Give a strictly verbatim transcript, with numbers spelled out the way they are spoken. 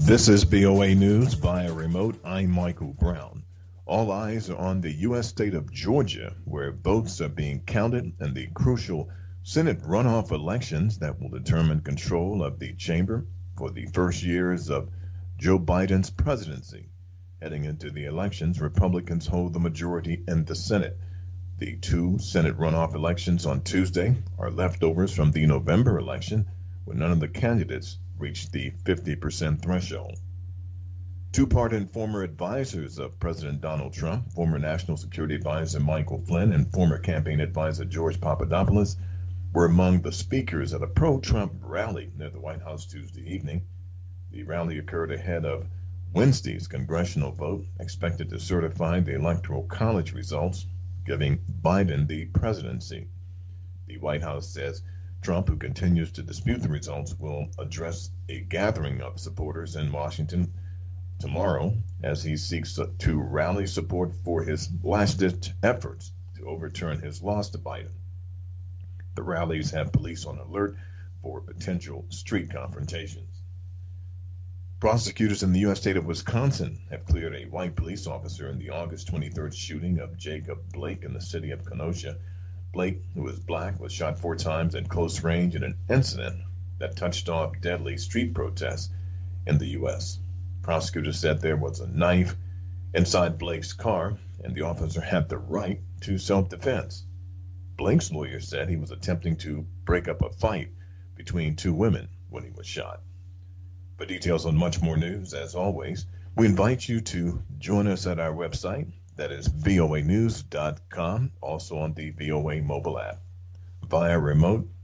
This is B O A News via remote. I'm Michael Brown. All eyes are on the U S state of Georgia, where votes are being counted in the crucial Senate runoff elections that will determine control of the chamber for the first years of Joe Biden's presidency. Heading into the elections, Republicans hold the majority in the Senate. The two Senate runoff elections on Tuesday are leftovers from the November election, when none of the candidates reached the fifty percent threshold. Two pardoned former advisors of President Donald Trump, former National Security Advisor Michael Flynn and former campaign advisor George Papadopoulos, were among the speakers at a pro-Trump rally near the White House Tuesday evening. The rally occurred ahead of Wednesday's congressional vote, expected to certify the Electoral College results, giving Biden the presidency. The White House says Trump, who continues to dispute the results, will address a gathering of supporters in Washington tomorrow as he seeks to rally support for his last-ditch efforts to overturn his loss to Biden. The rallies have police on alert for potential street confrontations. Prosecutors in the U S state of Wisconsin have cleared a white police officer in the August twenty-third shooting of Jacob Blake in the city of Kenosha. Blake, who is black, was shot four times at close range in an incident that touched off deadly street protests in the U S. Prosecutors said there was a knife inside Blake's car, and the officer had the right to self-defense. Blake's lawyer said he was attempting to break up a fight between two women when he was shot. For details on much more news, as always, we invite you to join us at our website. That is V O A news dot com, also on the V O A mobile app. Via remote,